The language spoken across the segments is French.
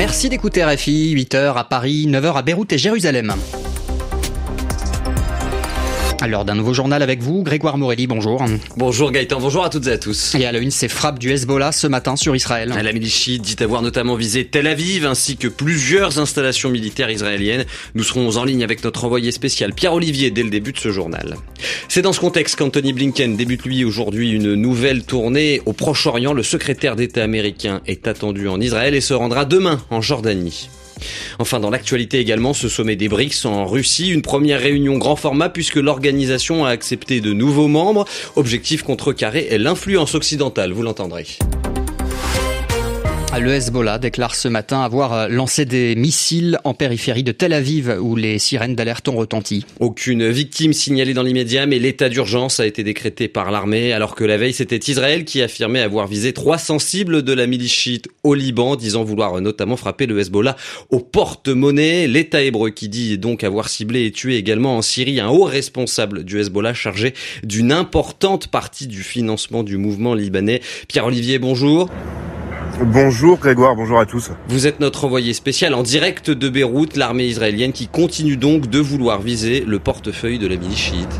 Merci d'écouter RFI, 8h à Paris, 9h à Beyrouth et Jérusalem. À l'heure d'un nouveau journal avec vous, Grégoire Morelli, bonjour. Bonjour Gaëtan, bonjour à toutes et à tous. Et à la une, ces frappes du Hezbollah ce matin sur Israël. La milice chiite dit avoir notamment visé Tel Aviv ainsi que plusieurs installations militaires israéliennes. Nous serons en ligne avec notre envoyé spécial Pierre Olivier dès le début de ce journal. C'est dans ce contexte qu'Anthony Blinken débute lui aujourd'hui une nouvelle tournée au Proche-Orient. Le secrétaire d'État américain est attendu en Israël et se rendra demain en Jordanie. Enfin, dans l'actualité également, ce sommet des BRICS en Russie, une première réunion grand format puisque l'organisation a accepté de nouveaux membres. Objectif contrecarrer l'influence occidentale, vous l'entendrez. Le Hezbollah déclare ce matin avoir lancé des missiles en périphérie de Tel Aviv où les sirènes d'alerte ont retenti. Aucune victime signalée dans l'immédiat, mais l'état d'urgence a été décrété par l'armée, alors que la veille c'était Israël qui affirmait avoir visé 300 cibles de la milice chiite au Liban, disant vouloir notamment frapper le Hezbollah au porte-monnaie. L'État hébreu qui dit donc avoir ciblé et tué également en Syrie un haut responsable du Hezbollah chargé d'une importante partie du financement du mouvement libanais. Pierre Olivier, bonjour. Bonjour Grégoire, bonjour à tous. Vous êtes notre envoyé spécial en direct de Beyrouth, l'armée israélienne qui continue donc de vouloir viser le portefeuille de la milice chiite.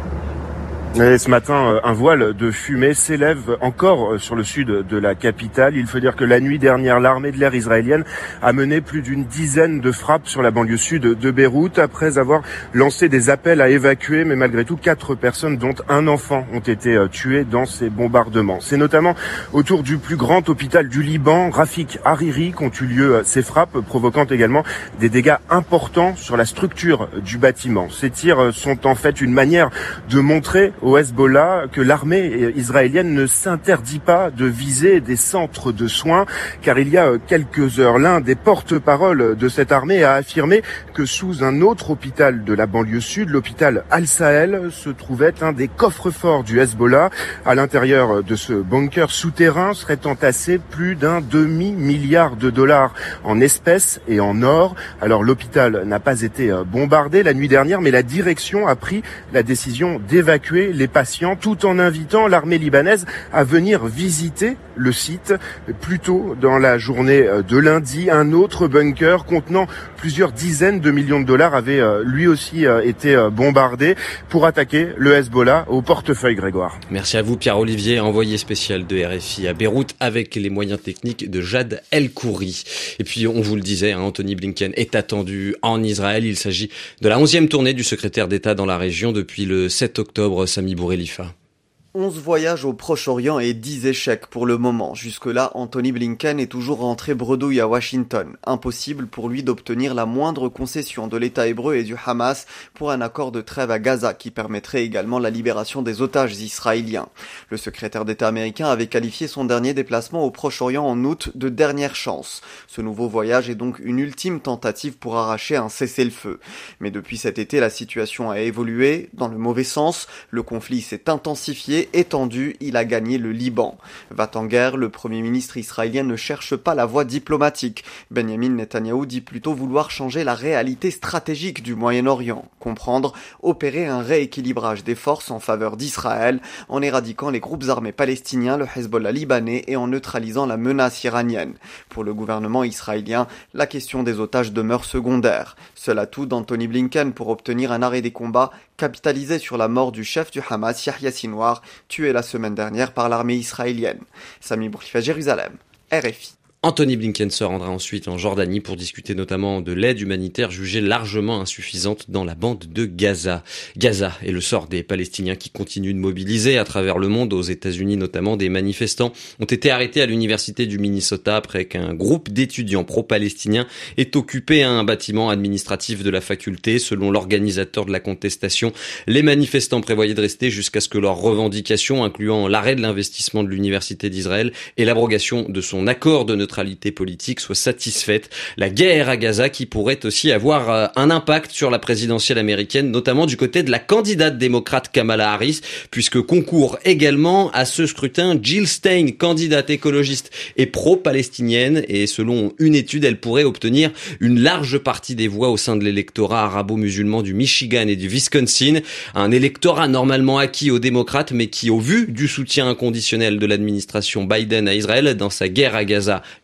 Et ce matin, un voile de fumée s'élève encore sur le sud de la capitale. Il faut dire que la nuit dernière, l'armée de l'air israélienne a mené plus d'une dizaine de frappes sur la banlieue sud de Beyrouth après avoir lancé des appels à évacuer. Mais malgré tout, 4 personnes, dont un enfant, ont été tuées dans ces bombardements. C'est notamment autour du plus grand hôpital du Liban, Rafik Hariri, qu'ont eu lieu ces frappes, provoquant également des dégâts importants sur la structure du bâtiment. Ces tirs sont en fait une manière de montrer au Hezbollah que l'armée israélienne ne s'interdit pas de viser des centres de soins, car il y a quelques heures, l'un des porte-parole de cette armée a affirmé que sous un autre hôpital de la banlieue sud, l'hôpital Al-Sahel, se trouvait un des coffres-forts du Hezbollah. À l'intérieur de ce bunker souterrain serait entassé plus d'un demi-milliard de dollars en espèces et en or. Alors l'hôpital n'a pas été bombardé la nuit dernière, mais la direction a pris la décision d'évacuer les patients, tout en invitant l'armée libanaise à venir visiter le site. Plus tôt dans la journée de lundi, un autre bunker contenant plusieurs dizaines de millions de dollars avait lui aussi été bombardé pour attaquer le Hezbollah au portefeuille, Grégoire. Merci à vous Pierre Olivier, envoyé spécial de RFI à Beyrouth avec les moyens techniques de Jad El-Khouri. Et puis on vous le disait, Anthony Blinken est attendu en Israël. Il s'agit de la 11e tournée du secrétaire d'État dans la région depuis le 7 octobre. Sami Bourrelifa. 11 voyages au Proche-Orient et 10 échecs pour le moment. Jusque-là, Anthony Blinken est toujours rentré bredouille à Washington. Impossible pour lui d'obtenir la moindre concession de l'État hébreu et du Hamas pour un accord de trêve à Gaza qui permettrait également la libération des otages israéliens. Le secrétaire d'État américain avait qualifié son dernier déplacement au Proche-Orient en août de dernière chance. Ce nouveau voyage est donc une ultime tentative pour arracher un cessez-le-feu. Mais depuis cet été, la situation a évolué dans le mauvais sens. Le conflit s'est intensifié. Étendu, il a gagné le Liban. Va en guerre, le Premier ministre israélien ne cherche pas la voie diplomatique. Benjamin Netanyahou dit plutôt vouloir changer la réalité stratégique du Moyen-Orient, comprendre, opérer un rééquilibrage des forces en faveur d'Israël, en éradiquant les groupes armés palestiniens, le Hezbollah libanais et en neutralisant la menace iranienne. Pour le gouvernement israélien, la question des otages demeure secondaire. Seul atout d'Anthony Blinken pour obtenir un arrêt des combats, capitalisé sur la mort du chef du Hamas, Yahya Sinwar, tué la semaine dernière par l'armée israélienne. Sami Bourrelifa, Jérusalem, RFI. Anthony Blinken se rendra ensuite en Jordanie pour discuter notamment de l'aide humanitaire jugée largement insuffisante dans la bande de Gaza. Gaza et le sort des Palestiniens qui continuent de mobiliser à travers le monde. Aux États-Unis notamment, des manifestants ont été arrêtés à l'université du Minnesota après qu'un groupe d'étudiants pro-palestiniens ait occupé un bâtiment administratif de la faculté. Selon l'organisateur de la contestation, les manifestants prévoyaient de rester jusqu'à ce que leurs revendications, incluant l'arrêt de l'investissement de l'université d'Israël et l'abrogation de son accord de neutralité politique, soit satisfaite. La guerre à Gaza qui pourrait aussi avoir un impact sur la présidentielle américaine, notamment du côté de la candidate démocrate Kamala Harris, puisque concourt également à ce scrutin Jill Stein, candidate écologiste et pro-palestinienne, et selon une étude, elle pourrait obtenir une large partie des voix au sein de l'électorat arabo-musulman du Michigan et du Wisconsin, un électorat normalement acquis aux démocrates, mais qui, au vu du soutien inconditionnel de l'administration Biden à Israël dans sa guerre à Gaza,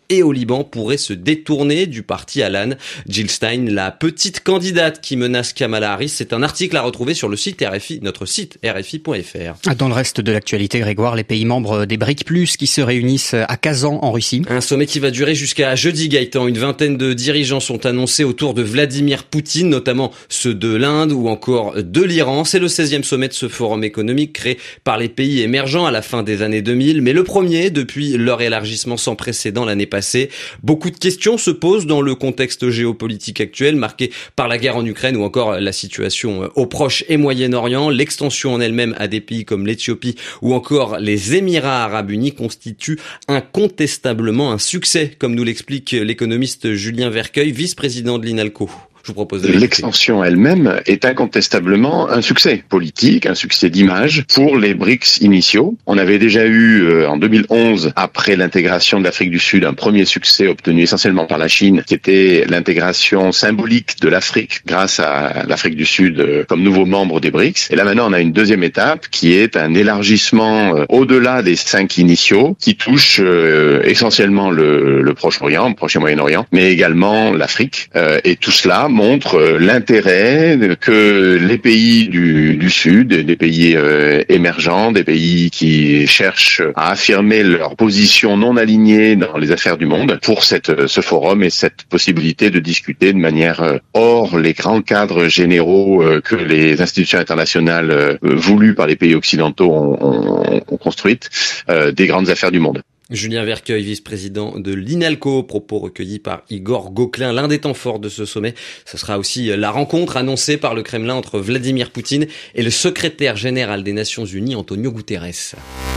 et au Liban pourraient se détourner du parti Alan. Jill Stein, la petite candidate qui menace Kamala Harris, c'est un article à retrouver sur le site RFI, notre site rfi.fr. Dans le reste de l'actualité, Grégoire, les pays membres des BRIC+, qui se réunissent à Kazan en Russie. Un sommet qui va durer jusqu'à jeudi, Gaëtan. Une vingtaine de dirigeants sont annoncés autour de Vladimir Poutine, notamment ceux de l'Inde ou encore de l'Iran. C'est le 16e sommet de ce forum économique créé par les pays émergents à la fin des années 2000, mais le premier depuis leur élargissement sans précédent l'année passée. Beaucoup de questions se posent dans le contexte géopolitique actuel, marqué par la guerre en Ukraine ou encore la situation au Proche et Moyen-Orient. L'extension en elle-même à des pays comme l'Éthiopie ou encore les Émirats arabes unis constitue incontestablement un succès, comme nous l'explique l'économiste Julien Vercueil, vice-président de l'INALCO. Je vous propose L'extension elle-même est incontestablement un succès politique, un succès d'image pour les BRICS initiaux. On avait déjà eu en 2011, après l'intégration de l'Afrique du Sud, un premier succès obtenu essentiellement par la Chine, qui était l'intégration symbolique de l'Afrique grâce à l'Afrique du Sud comme nouveau membre des BRICS. Et là maintenant, on a une deuxième étape qui est un élargissement au-delà des 5 initiaux, qui touche essentiellement le Proche-Orient, le Proche et Moyen-Orient, mais également l'Afrique. Et tout cela montre l'intérêt que les pays du Sud, des pays émergents, des pays qui cherchent à affirmer leur position non alignée dans les affaires du monde, pour ce forum et cette possibilité de discuter de manière hors les grands cadres généraux que les institutions internationales voulues par les pays occidentaux ont construites, des grandes affaires du monde. Julien Vercueil, vice-président de l'INALCO, propos recueillis par Igor Gauquelin. L'un des temps forts de ce sommet, ce sera aussi la rencontre annoncée par le Kremlin entre Vladimir Poutine et le secrétaire général des Nations Unies, Antonio Guterres.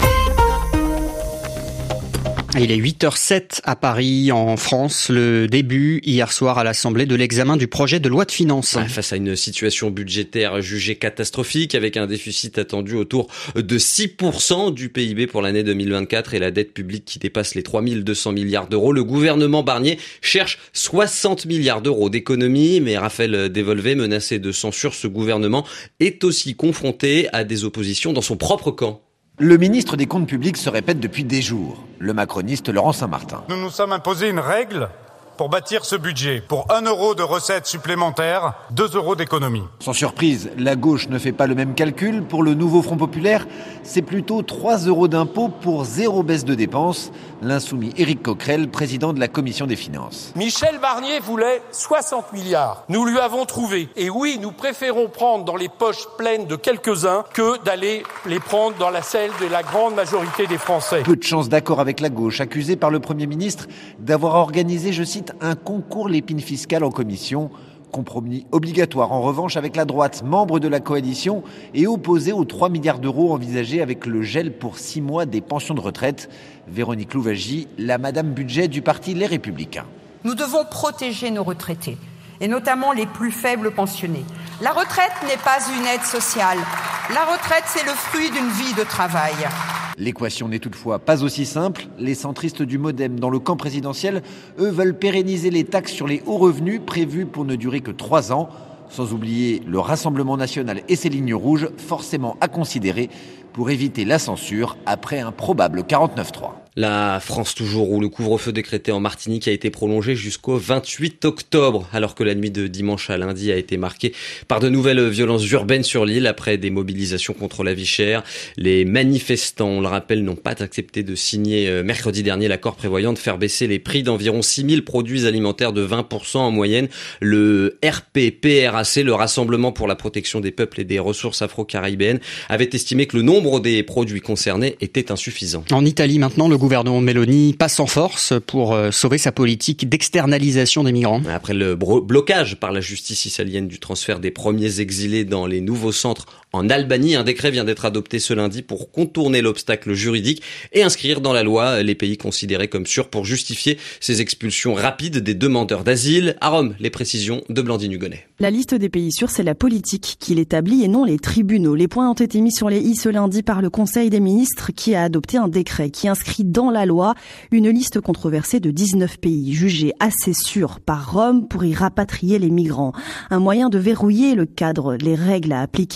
Il est 8h07 à Paris, en France, le début hier soir à l'Assemblée de l'examen du projet de loi de finances. Face à une situation budgétaire jugée catastrophique, avec un déficit attendu autour de 6% du PIB pour l'année 2024 et la dette publique qui dépasse les 3200 milliards d'euros, le gouvernement Barnier cherche 60 milliards d'euros d'économies, mais Raphaël Dévolvé, menacé de censure, ce gouvernement est aussi confronté à des oppositions dans son propre camp. Le ministre des Comptes publics se répète depuis des jours, le macroniste Laurent Saint-Martin. Nous nous sommes imposé une règle pour bâtir ce budget. Pour 1 euro de recettes supplémentaires, 2 euros d'économie. Sans surprise, la gauche ne fait pas le même calcul. Pour le nouveau Front populaire, c'est plutôt 3 euros d'impôt pour 0 baisse de dépenses. L'insoumis Éric Coquerel, président de la Commission des Finances. Michel Barnier voulait 60 milliards. Nous lui avons trouvé. Et oui, nous préférons prendre dans les poches pleines de quelques-uns que d'aller les prendre dans la selle de la grande majorité des Français. Peu de chance d'accord avec la gauche, accusée par le Premier ministre d'avoir organisé, je cite, un concours l'épine fiscale en commission. Compromis obligatoire en revanche avec la droite, membre de la coalition, et opposé aux 3 milliards d'euros envisagés avec le gel pour 6 mois des pensions de retraite. Véronique Louwagie, la madame budget du parti Les Républicains. Nous devons protéger nos retraités, et notamment les plus faibles pensionnés. La retraite n'est pas une aide sociale. La retraite, c'est le fruit d'une vie de travail. L'équation n'est toutefois pas aussi simple. Les centristes du MoDem dans le camp présidentiel, eux, veulent pérenniser les taxes sur les hauts revenus prévues pour ne durer que 3 ans. Sans oublier le Rassemblement national et ses lignes rouges, forcément à considérer pour éviter la censure après un probable 49-3. La France toujours, où le couvre-feu décrété en Martinique a été prolongé jusqu'au 28 octobre, alors que la nuit de dimanche à lundi a été marquée par de nouvelles violences urbaines sur l'île après des mobilisations contre la vie chère. Les manifestants, on le rappelle, n'ont pas accepté de signer mercredi dernier l'accord prévoyant de faire baisser les prix d'environ 6000 produits alimentaires de 20% en moyenne. Le RPPRAC, le Rassemblement pour la protection des peuples et des ressources afro-caribéennes, avait estimé que le nombre des produits concernés était insuffisant. En Italie maintenant, le gouvernement Meloni passe en force pour sauver sa politique d'externalisation des migrants. Après le blocage par la justice italienne du transfert des premiers exilés dans les nouveaux centres en Albanie, un décret vient d'être adopté ce lundi pour contourner l'obstacle juridique et inscrire dans la loi les pays considérés comme sûrs pour justifier ces expulsions rapides des demandeurs d'asile. À Rome, les précisions de Blandine Hugonnet. La liste des pays sûrs, c'est la politique qui l'établit et non les tribunaux. Les points ont été mis sur les i ce lundi par le Conseil des ministres qui a adopté un décret qui inscrit dans la loi une liste controversée de 19 pays jugés assez sûrs par Rome pour y rapatrier les migrants. Un moyen de verrouiller le cadre, les règles à appliquer en Italie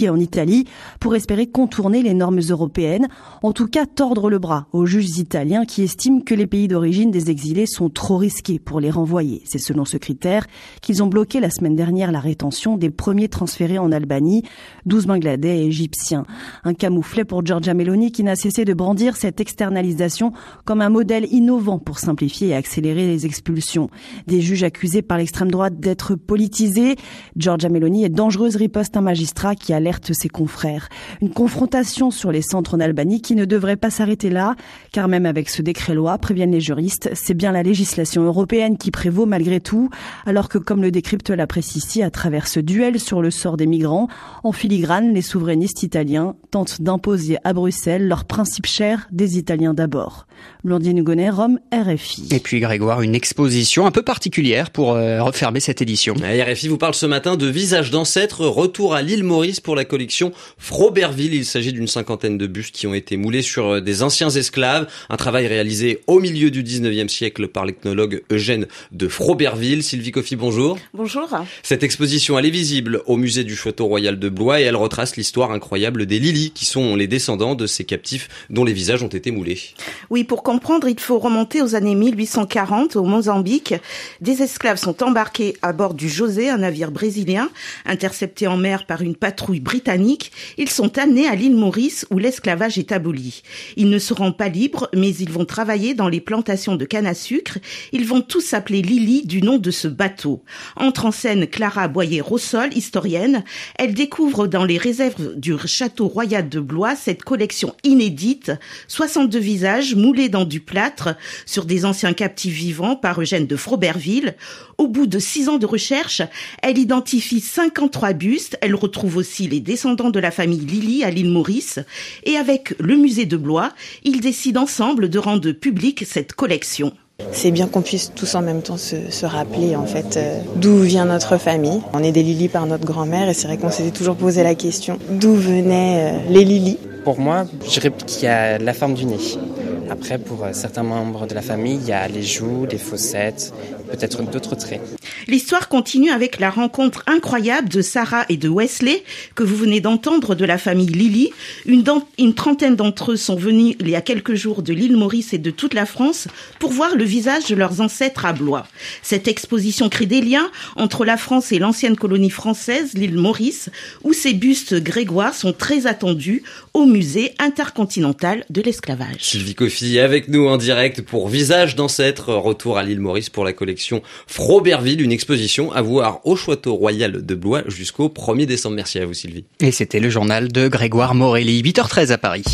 l'Italie pour espérer contourner les normes européennes, en tout cas tordre le bras aux juges italiens qui estiment que les pays d'origine des exilés sont trop risqués pour les renvoyer. C'est selon ce critère qu'ils ont bloqué la semaine dernière la rétention des premiers transférés en Albanie, 12 Bangladais et Égyptiens. Un camouflet pour Giorgia Meloni qui n'a cessé de brandir cette externalisation comme un modèle innovant pour simplifier et accélérer les expulsions. Des juges accusés par l'extrême droite d'être politisés. Giorgia Meloni est dangereuse, riposte un magistrat qui alerte ses confrères. Une confrontation sur les centres en Albanie qui ne devrait pas s'arrêter là, car même avec ce décret-loi, préviennent les juristes, c'est bien la législation européenne qui prévaut malgré tout, alors que comme le décrypte la presse ici, à travers ce duel sur le sort des migrants, en filigrane, les souverainistes italiens tentent d'imposer à Bruxelles leurs principes chers des Italiens d'abord. Blandine Hugonnet, Rome, RFI. Et puis Grégoire, une exposition un peu particulière pour refermer cette édition. RFI vous parle ce matin de visages d'ancêtres, retour à l'île Maurice pour la collection Froberville. Il s'agit d'une 50aine de bustes qui ont été moulés sur des anciens esclaves. Un travail réalisé au milieu du 19e siècle par l'ethnologue Eugène de Froberville. Sylvie Coffy, bonjour. Bonjour. Cette exposition, elle est visible au musée du Château Royal de Blois et elle retrace l'histoire incroyable des Lili, qui sont les descendants de ces captifs dont les visages ont été moulés. Oui, pour comprendre, il faut remonter aux années 1840 au Mozambique. Des esclaves sont embarqués à bord du José, un navire brésilien, intercepté en mer par une patrouille britannique. Ils sont amenés à l'île Maurice où l'esclavage est aboli. Ils ne seront pas libres, mais ils vont travailler dans les plantations de canne à sucre. Ils vont tous s'appeler Lili du nom de ce bateau. Entre en scène Clara Boyer-Rossol, historienne. Elle découvre dans les réserves du Château Royal de Blois cette collection inédite, 62 visages moulés dans du plâtre sur des anciens captifs vivants par Eugène de Froberville. Au bout de 6 ans de recherche, elle identifie 53 bustes. Elle retrouve aussi les descendants de la famille Lili à l'île Maurice. Et avec le musée de Blois, ils décident ensemble de rendre publique cette collection. C'est bien qu'on puisse tous en même temps se rappeler en fait d'où vient notre famille. On est des Lili par notre grand-mère et c'est vrai qu'on s'était toujours posé la question d'où venaient les Lili. Pour moi, je dirais qu'il y a la forme du nez. Après, pour certains membres de la famille, il y a les joues, les fossettes, peut-être d'autres traits. L'histoire continue avec la rencontre incroyable de Sarah et de Wesley, que vous venez d'entendre, de la famille Lili. Une trentaine d'entre eux sont venus il y a quelques jours de l'île Maurice et de toute la France pour voir le visage de leurs ancêtres à Blois. Cette exposition crée des liens entre la France et l'ancienne colonie française, l'île Maurice, où ces bustes grégoires sont très attendus au musée intercontinental de l'esclavage. Sylvie Coffy avec nous en direct pour Visages d'ancêtres, retour à l'île Maurice pour la collection Froberville, une exposition à voir au Château Royal de Blois jusqu'au 1er décembre. Merci à vous Sylvie. Et c'était le journal de Grégoire Morelli, 8h13 à Paris.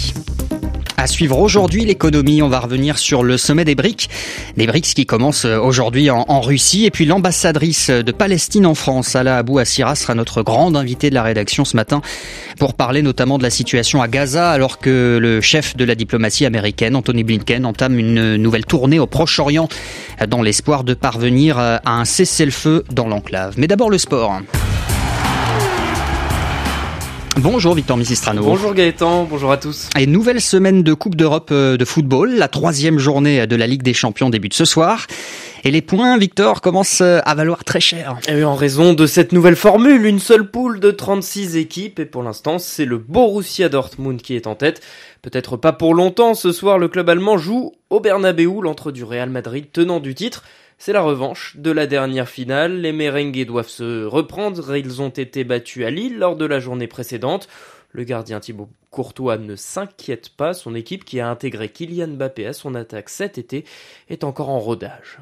À suivre aujourd'hui l'économie, on va revenir sur le sommet des BRICS. Des BRICS qui commencent aujourd'hui en Russie. Et puis l'ambassadrice de Palestine en France, Ala Abou Assira, sera notre grande invitée de la rédaction ce matin pour parler notamment de la situation à Gaza, alors que le chef de la diplomatie américaine, Antony Blinken, entame une nouvelle tournée au Proche-Orient dans l'espoir de parvenir à un cessez-le-feu dans l'enclave. Mais d'abord le sport. Bonjour Victor Missistrano. Bonjour Gaëtan, bonjour à tous. Et nouvelle semaine de Coupe d'Europe de football. La 3e journée de la Ligue des Champions débute ce soir. Et les points, Victor, commencent à valoir très cher. Et en raison de cette nouvelle formule, une seule poule de 36 équipes. Et pour l'instant, c'est le Borussia Dortmund qui est en tête. Peut-être pas pour longtemps. Ce soir, le club allemand joue au Bernabeu, l'antre du Real Madrid, tenant du titre. C'est la revanche de la dernière finale. Les merengues doivent se reprendre. Ils ont été battus à Lille lors de la journée précédente. Le gardien Thibaut Courtois ne s'inquiète pas. Son équipe, qui a intégré Kylian Mbappé à son attaque cet été, est encore en rodage.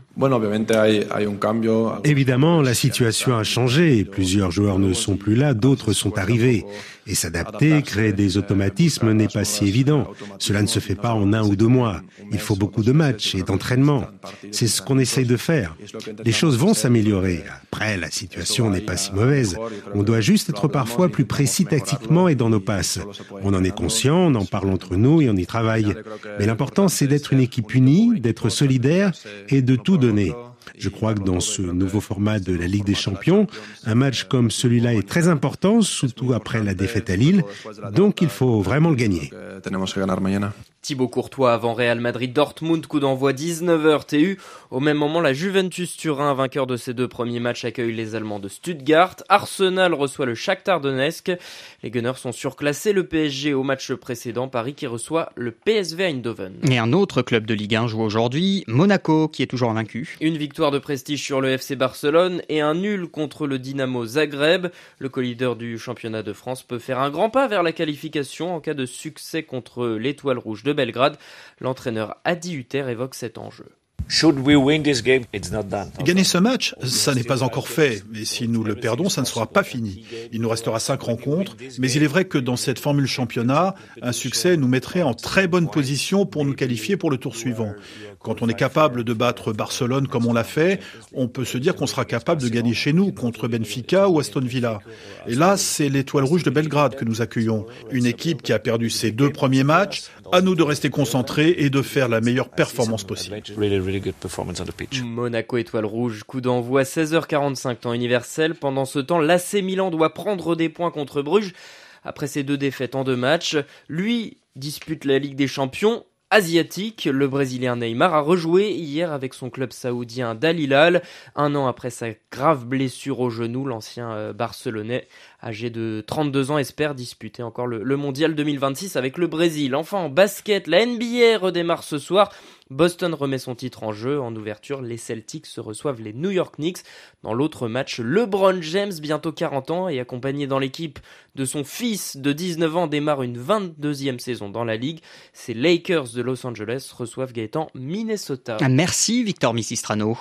Évidemment, la situation a changé. Plusieurs joueurs ne sont plus là, d'autres sont arrivés. Et s'adapter, créer des automatismes n'est pas si évident. Cela ne se fait pas en 1 ou 2 mois. Il faut beaucoup de matchs et d'entraînement. C'est ce qu'on essaye de faire. Les choses vont s'améliorer. Après, la situation n'est pas si mauvaise. On doit juste être parfois plus précis tactiquement et dans nos passes. On en est conscient, on en parle entre nous et on y travaille. Mais l'important, c'est d'être une équipe unie, d'être solidaire et de tout donner. Je crois que dans ce nouveau format de la Ligue des Champions, un match comme celui-là est très important, surtout après la défaite à Lille. Donc il faut vraiment le gagner. Thibaut Courtois avant Real Madrid-Dortmund, coup d'envoi 19h TU. Au même moment, la Juventus Turin, vainqueur de ses 2 premiers matchs, accueille les Allemands de Stuttgart. Arsenal reçoit le Shakhtar Donetsk. Les Gunners sont surclassés. Le PSG au match précédent, Paris qui reçoit le PSV Eindhoven. Et un autre club de Ligue 1 joue aujourd'hui, Monaco, qui est toujours invaincu. Une victoire de prestige sur le FC Barcelone et un nul contre le Dynamo Zagreb. Le co-leader du championnat de France peut faire un grand pas vers la qualification en cas de succès contre l'Étoile Rouge de Belgrade. L'entraîneur Adi Hutter évoque cet enjeu. Gagner ce match, ça n'est pas encore fait. Mais si nous le perdons, ça ne sera pas fini. Il nous restera 5 rencontres. Mais il est vrai que dans cette formule championnat, un succès nous mettrait en très bonne position pour nous qualifier pour le tour suivant. Quand on est capable de battre Barcelone comme on l'a fait, on peut se dire qu'on sera capable de gagner chez nous contre Benfica ou Aston Villa. Et là, c'est l'Étoile Rouge de Belgrade que nous accueillons. Une équipe qui a perdu ses 2 premiers matchs. À nous de rester concentrés et de faire la meilleure performance possible. Monaco Étoile Rouge, coup d'envoi 16h45 temps universel. Pendant ce temps, l'AC Milan doit prendre des points contre Bruges. Après ses 2 défaites en 2 matchs, lui dispute la Ligue des Champions asiatique. Le Brésilien Neymar a rejoué hier avec son club saoudien d'Al Hilal. 1 an après sa grave blessure au genou, l'ancien Barcelonais, âgé de 32 ans, espère disputer encore le Mondial 2026 avec le Brésil. Enfin, en basket, la NBA redémarre ce soir. Boston remet son titre en jeu. En ouverture, les Celtics se reçoivent les New York Knicks. Dans l'autre match, LeBron James, bientôt 40 ans et accompagné dans l'équipe de son fils de 19 ans, démarre une 22e saison dans la Ligue. Ces Lakers de Los Angeles reçoivent Gaëtan Minnesota. Merci Victor Missistrano.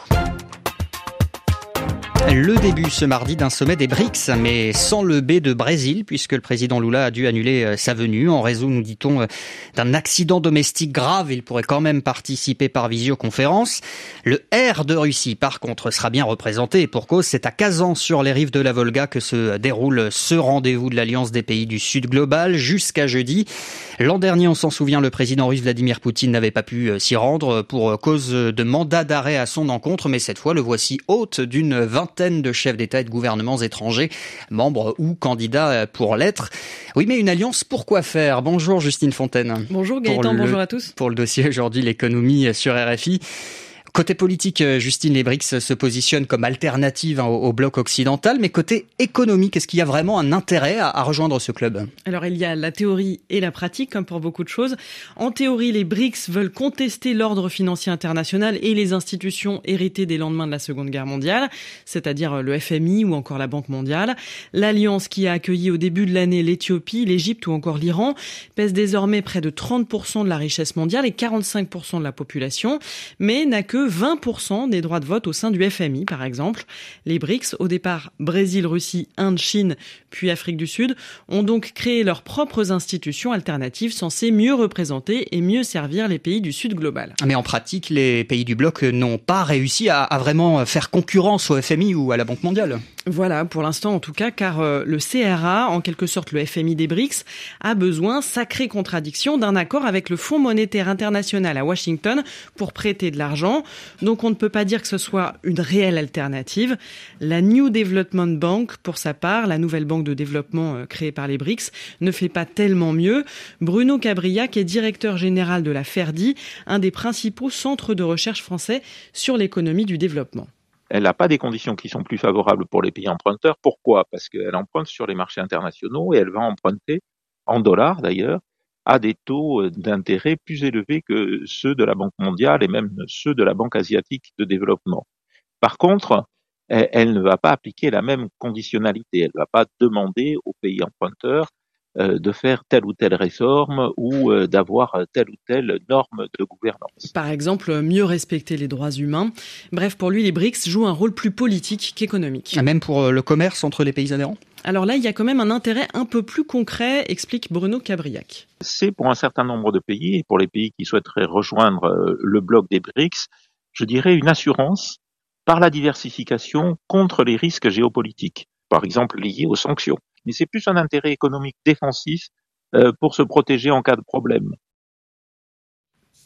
Le début ce mardi d'un sommet des BRICS, mais sans le B de Brésil, puisque le président Lula a dû annuler sa venue en raison, nous dit-on, d'un accident domestique grave. Il pourrait quand même participer par visioconférence. Le R de Russie, par contre, sera bien représenté. Et pour cause, c'est à Kazan, sur les rives de la Volga, que se déroule ce rendez-vous de l'Alliance des pays du Sud global jusqu'à jeudi. L'an dernier, on s'en souvient, le président russe Vladimir Poutine n'avait pas pu s'y rendre pour cause de mandat d'arrêt à son encontre, mais cette fois, le voici hôte d'une vingtaine de chefs d'État et de gouvernements étrangers, membres ou candidats pour l'être. Oui, mais une alliance, pourquoi faire ? Bonjour Justine Fontaine. Bonjour Gaëtan, bonjour à tous. Pour le dossier aujourd'hui, l'économie sur RFI. Côté politique, Justine, les BRICS se positionnent comme alternative au bloc occidental, mais côté économique, est-ce qu'il y a vraiment un intérêt à rejoindre ce club ? Alors il y a la théorie et la pratique, comme pour beaucoup de choses. En théorie, les BRICS veulent contester l'ordre financier international et les institutions héritées des lendemains de la Seconde Guerre mondiale, c'est-à-dire le FMI ou encore la Banque mondiale. L'alliance qui a accueilli au début de l'année l'Éthiopie, l'Égypte ou encore l'Iran pèse désormais près de 30% de la richesse mondiale et 45% de la population, mais n'a que 20% des droits de vote au sein du FMI, par exemple. Les BRICS, au départ Brésil, Russie, Inde, Chine, puis Afrique du Sud, ont donc créé leurs propres institutions alternatives censées mieux représenter et mieux servir les pays du Sud global. Mais en pratique, les pays du bloc n'ont pas réussi à vraiment faire concurrence au FMI ou à la Banque mondiale. Voilà, pour l'instant en tout cas, car le CRA, en quelque sorte le FMI des BRICS, a besoin, sacrée contradiction, d'un accord avec le Fonds monétaire international à Washington pour prêter de l'argent. Donc on ne peut pas dire que ce soit une réelle alternative. La New Development Bank, pour sa part, la nouvelle banque de développement créée par les BRICS, ne fait pas tellement mieux. Bruno Cabriac est directeur général de la FERDI, un des principaux centres de recherche français sur l'économie du développement. Elle n'a pas des conditions qui sont plus favorables pour les pays emprunteurs. Pourquoi ? Parce qu'elle emprunte sur les marchés internationaux et elle va emprunter, en dollars d'ailleurs, à des taux d'intérêt plus élevés que ceux de la Banque mondiale et même ceux de la Banque asiatique de développement. Par contre, elle ne va pas appliquer la même conditionnalité. Elle ne va pas demander aux pays emprunteurs de faire telle ou telle réforme ou d'avoir telle ou telle norme de gouvernance. Par exemple, mieux respecter les droits humains. Bref, pour lui, les BRICS jouent un rôle plus politique qu'économique. Même pour le commerce entre les pays adhérents ? Alors là, il y a quand même un intérêt un peu plus concret, explique Bruno Cabriac. C'est pour un certain nombre de pays, et pour les pays qui souhaiteraient rejoindre le bloc des BRICS, je dirais une assurance par la diversification contre les risques géopolitiques, par exemple liés aux sanctions. Mais c'est plus un intérêt économique défensif pour se protéger en cas de problème.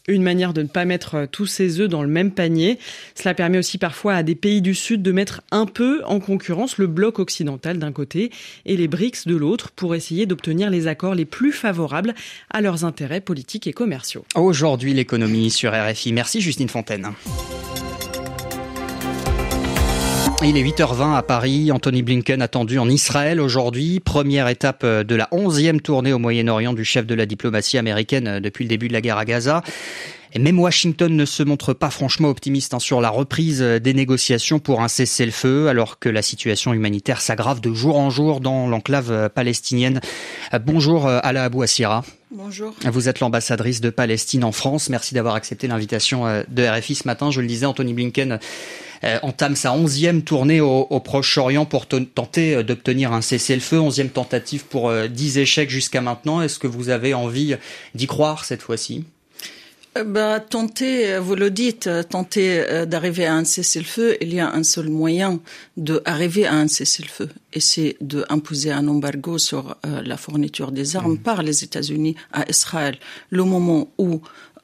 Une manière de ne pas mettre tous ses œufs dans le même panier. Cela permet aussi parfois à des pays du Sud de mettre un peu en concurrence le bloc occidental d'un côté et les BRICS de l'autre pour essayer d'obtenir les accords les plus favorables à leurs intérêts politiques et commerciaux. Aujourd'hui, l'économie sur RFI. Merci Justine Fontaine. Il est 8h20 à Paris. Anthony Blinken attendu en Israël aujourd'hui. Première étape de la 11e tournée au Moyen-Orient du chef de la diplomatie américaine depuis le début de la guerre à Gaza. Et même Washington ne se montre pas franchement optimiste sur la reprise des négociations pour un cessez-le-feu, alors que la situation humanitaire s'aggrave de jour en jour dans l'enclave palestinienne. Bonjour Ala Abou Assira. Bonjour. Vous êtes l'ambassadrice de Palestine en France. Merci d'avoir accepté l'invitation de RFI ce matin. Je le disais, Anthony Blinken entame sa 11e tournée au Proche-Orient pour tenter d'obtenir un cessez-le-feu. 11e tentative pour 10 échecs jusqu'à maintenant. Est-ce que vous avez envie d'y croire cette fois-ci ? Tenter, vous le dites, tenter d'arriver à un cessez-le-feu, il y a un seul moyen d'arriver à un cessez-le-feu, et c'est d'imposer un embargo sur la fourniture des armes par les États-Unis à Israël. Le moment où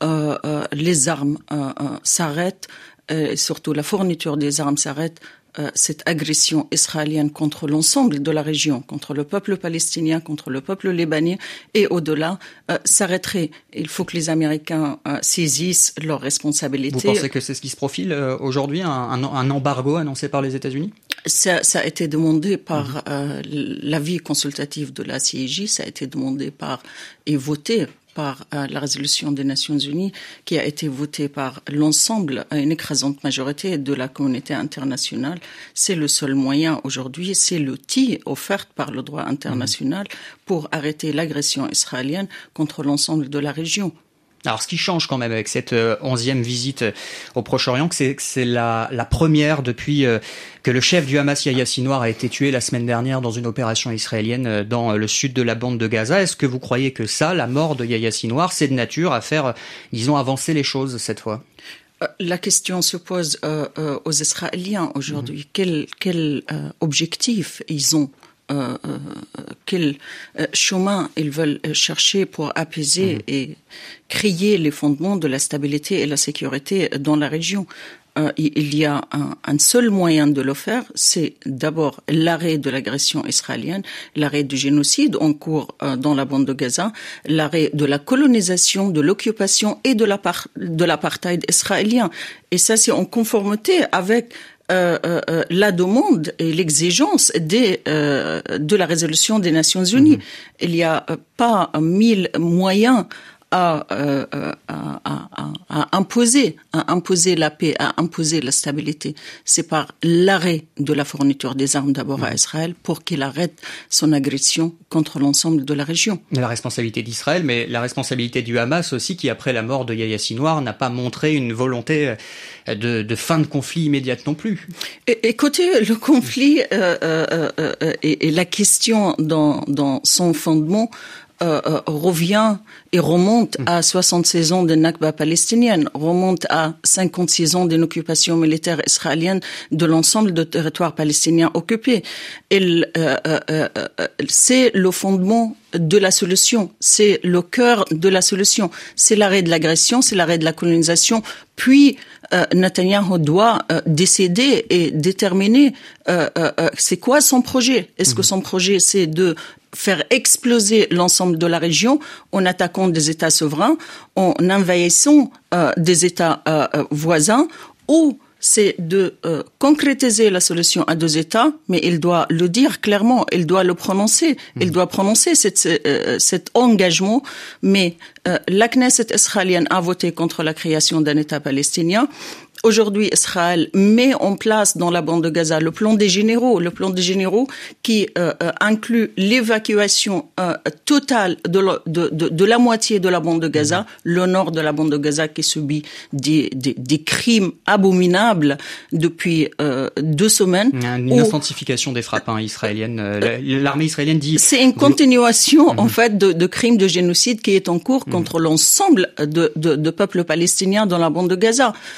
les armes s'arrêtent, et surtout la fourniture des armes s'arrête, cette agression israélienne contre l'ensemble de la région, contre le peuple palestinien, contre le peuple libanais et au-delà, s'arrêterait. Il faut que les Américains saisissent leurs responsabilités. Vous pensez que c'est ce qui se profile aujourd'hui, un embargo annoncé par les États-Unis ? Ça a été demandé par l'avis consultatif de la CIJ, ça a été demandé par et voté par la résolution des Nations Unies qui a été votée par l'ensemble, une écrasante majorité de la communauté internationale. C'est le seul moyen aujourd'hui, c'est l'outil offert par le droit international pour arrêter l'agression israélienne contre l'ensemble de la région. Alors, ce qui change quand même avec cette 11e visite au Proche-Orient, c'est que c'est la première depuis que le chef du Hamas, Yahya Sinwar, a été tué la semaine dernière dans une opération israélienne dans le sud de la bande de Gaza. Est-ce que vous croyez que ça, la mort de Yahya Sinwar, c'est de nature à faire, disons, avancer les choses cette fois ? La question se pose aux Israéliens aujourd'hui. Quel objectif ils ont ? Quel chemin ils veulent chercher pour apaiser et créer les fondements de la stabilité et la sécurité dans la région. Il y a un seul moyen de le faire, c'est d'abord l'arrêt de l'agression israélienne, l'arrêt du génocide en cours dans la bande de Gaza, l'arrêt de la colonisation, de l'occupation et de l'apartheid israélien. Et ça, c'est en conformité avec la demande et l'exigence de la résolution des Nations Unies. Il n'y a pas 1000 moyens à imposer la paix, à imposer la stabilité. C'est par l'arrêt de la fourniture des armes d'abord à Israël pour qu'il arrête son agression contre l'ensemble de la région. La responsabilité d'Israël, mais la responsabilité du Hamas aussi, qui après la mort de Yahya Sinwar n'a pas montré une volonté de fin de conflit immédiate non plus. Écoutez, le conflit et la question dans son fondement revient et remonte à 76 ans de Nakba palestinienne, remonte à 56 ans d'une occupation militaire israélienne de l'ensemble du territoire palestinien occupé. C'est le fondement de la solution, c'est le cœur de la solution, c'est l'arrêt de l'agression, c'est l'arrêt de la colonisation, puis Netanyahou doit décider et déterminer c'est quoi son projet. Est-ce que son projet c'est de faire exploser l'ensemble de la région en attaquant des États souverains, en envahissant des États voisins, ou c'est de concrétiser la solution à 2 États, mais il doit le dire clairement, il doit le prononcer, il doit prononcer cet engagement, mais la Knesset israélienne a voté contre la création d'un État palestinien. Aujourd'hui, Israël met en place dans la bande de Gaza le plan des généraux qui inclut l'évacuation totale de la moitié de la bande de Gaza, le nord de la bande de Gaza qui subit des crimes abominables depuis 2 semaines. Une intensification des frappes israéliennes. L'armée israélienne dit... C'est une continuation en fait de crimes de génocide qui est en cours contre l'ensemble de peuples palestiniens dans la bande de Gaza.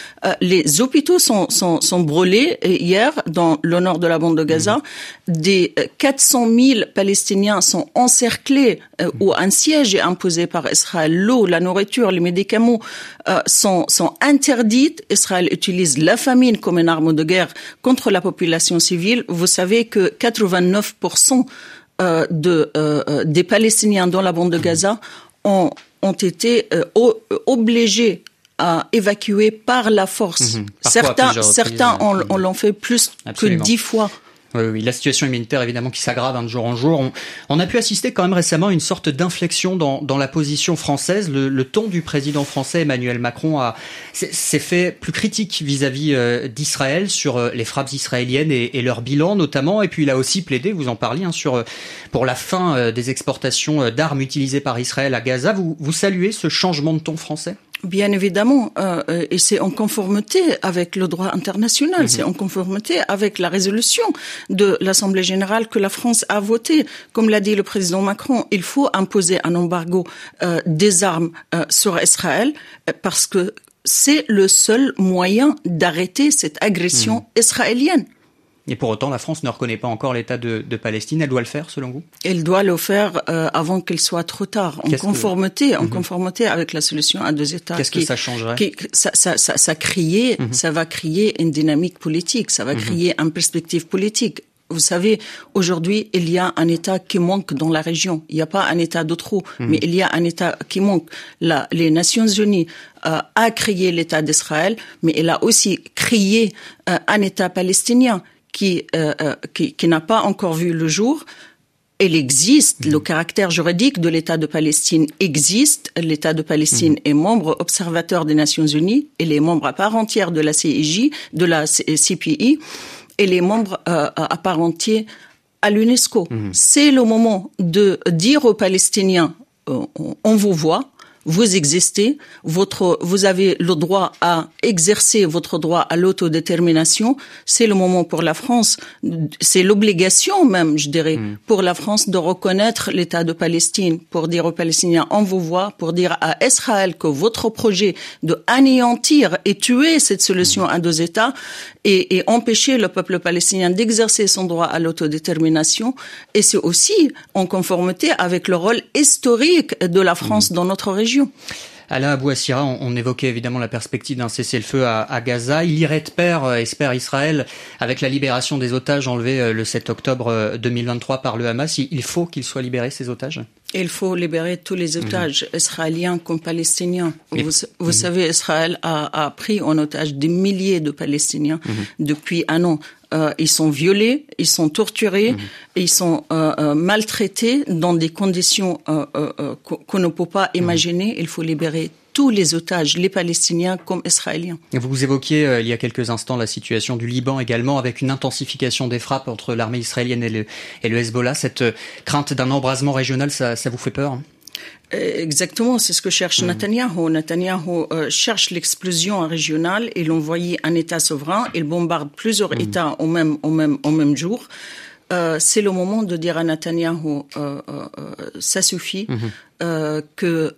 les hôpitaux sont brûlés hier dans le nord de la bande de Gaza. Des 400 000 Palestiniens sont encerclés où un siège est imposé par Israël. L'eau, la nourriture, les médicaments sont interdites. Israël utilise la famine comme une arme de guerre contre la population civile. Vous savez que 89% des Palestiniens dans la bande de Gaza ont été obligés à évacuer par la force. Certains on l'ont fait plus Absolument. que 10 fois. Oui, la situation humanitaire évidemment qui s'aggrave de jour en jour. On a pu assister quand même récemment à une sorte d'inflexion dans la position française. Le ton du président français Emmanuel Macron s'est fait plus critique vis-à-vis d'Israël sur les frappes israéliennes et leur bilan notamment. Et puis il a aussi plaidé, vous en parliez, pour la fin des exportations d'armes utilisées par Israël à Gaza. Vous saluez ce changement de ton français ? Bien évidemment, et c'est en conformité avec le droit international, c'est en conformité avec la résolution de l'Assemblée générale que la France a votée. Comme l'a dit le président Macron, il faut imposer un embargo des armes sur Israël parce que c'est le seul moyen d'arrêter cette agression israélienne. Et pour autant, la France ne reconnaît pas encore l'État de Palestine. Elle doit le faire, selon vous ? Elle doit le faire avant qu'il soit trop tard, en conformité avec la solution à deux États. Qu'est-ce que ça changerait ? Ça va créer une dynamique politique, ça va créer une perspective politique. Vous savez, aujourd'hui, il y a un État qui manque dans la région. Il n'y a pas un État de trop, mais il y a un État qui manque. Les Nations Unies a créé l'État d'Israël, mais elle a aussi créé un État palestinien qui n'a pas encore vu le jour. Elle existe, le caractère juridique de l'État de Palestine existe. L'État de Palestine est membre observateur des Nations Unies, elle est membre à part entière de la CIJ, de la CPI, elle est membre à part entière à l'UNESCO. C'est le moment de dire aux Palestiniens, on vous voit, vous existez, vous avez le droit à exercer votre droit à l'autodétermination. C'est le moment pour la France, c'est l'obligation même, je dirais, pour la France de reconnaître l'État de Palestine, pour dire aux Palestiniens, on vous voit, pour dire à Israël que votre projet de anéantir et tuer cette solution à deux États et empêcher le peuple palestinien d'exercer son droit à l'autodétermination. Et c'est aussi en conformité avec le rôle historique de la France dans notre région. Ala Abou-Assira, on évoquait évidemment la perspective d'un cessez-le-feu à Gaza. Il irait de pair, espère Israël, avec la libération des otages enlevés le 7 octobre 2023 par le Hamas. Il faut qu'ils soient libérés, ces otages ? Il faut libérer tous les otages, israéliens comme palestiniens. Vous savez, Israël a pris en otage des milliers de Palestiniens depuis un an. Ils sont violés, ils sont torturés, ils sont maltraités dans des conditions qu'on ne peut pas imaginer. Il faut libérer tous les otages, les Palestiniens comme Israéliens. Vous évoquiez il y a quelques instants la situation du Liban également, avec une intensification des frappes entre l'armée israélienne et le Hezbollah. Cette crainte d'un embrasement régional, ça vous fait peur ? Exactement, c'est ce que cherche Netanyahou. Netanyahou cherche l'explosion régionale. Il envoie un État souverain. Il bombarde plusieurs États au même jour. C'est le moment de dire à Netanyahou, ça suffit, que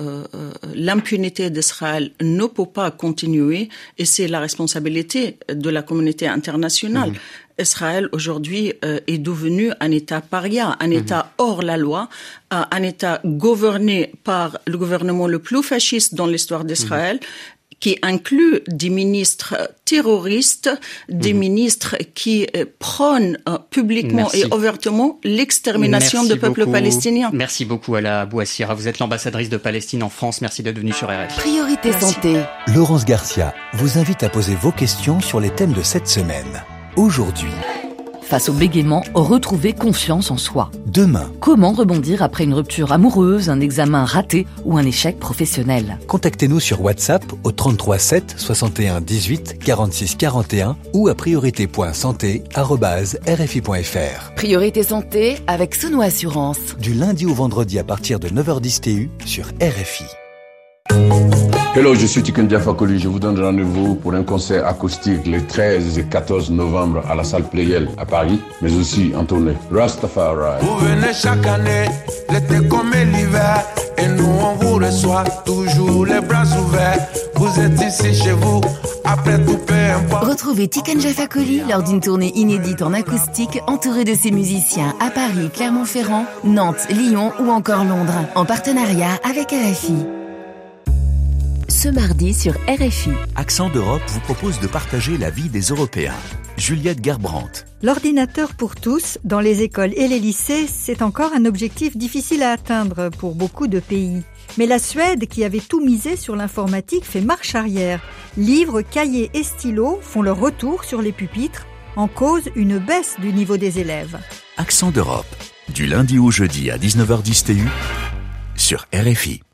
l'impunité d'Israël ne peut pas continuer, et c'est la responsabilité de la communauté internationale. Israël aujourd'hui est devenu un État paria, un État hors la loi, un État gouverné par le gouvernement le plus fasciste dans l'histoire d'Israël, qui inclut des ministres terroristes, des ministres qui prônent publiquement et ouvertement l'extermination du peuple palestinien. Merci beaucoup Ala Abou-Assira. Vous êtes l'ambassadrice de Palestine en France. Merci d'être venue sur RFI. Priorité Santé. Laurence Garcia vous invite à poser vos questions sur les thèmes de cette semaine. Aujourd'hui. Face au bégaiement, retrouvez confiance en soi. Demain. Comment rebondir après une rupture amoureuse, un examen raté ou un échec professionnel ? Contactez-nous sur WhatsApp au 33 7 61 18 46 41 ou à priorité.santé@rfi.fr. Priorité Santé avec Sono Assurance. Du lundi au vendredi à partir de 9h10 TU sur RFI. Hello, je suis Tiken Diafakoli. Je vous donne rendez-vous pour un concert acoustique les 13 et 14 novembre à la salle Playel à Paris, mais aussi en tournée. Rastafari. Vous venez chaque année, l'été comme l'hiver, et nous on vous reçoit toujours les bras ouverts. Vous vous êtes ici chez vous. Après tout, peu importe. Retrouvez Tiken Jah Fakoly lors d'une tournée inédite en acoustique entouré de ses musiciens à Paris, Clermont-Ferrand, Nantes, Lyon ou encore Londres, en partenariat avec RFI. Ce mardi sur RFI. Accent d'Europe vous propose de partager la vie des Européens. Juliette Gerbrandt. L'ordinateur pour tous, dans les écoles et les lycées, c'est encore un objectif difficile à atteindre pour beaucoup de pays. Mais la Suède, qui avait tout misé sur l'informatique, fait marche arrière. Livres, cahiers et stylos font leur retour sur les pupitres, en cause une baisse du niveau des élèves. Accent d'Europe, du lundi au jeudi à 19h10 TU, sur RFI.